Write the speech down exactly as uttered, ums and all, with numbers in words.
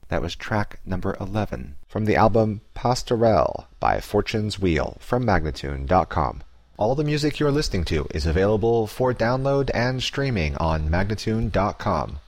That was track number eleven from the album Pastorelle by Fortune's Wheel from Magnatune dot com. All the music you're listening to is available for download and streaming on Magnatune dot com.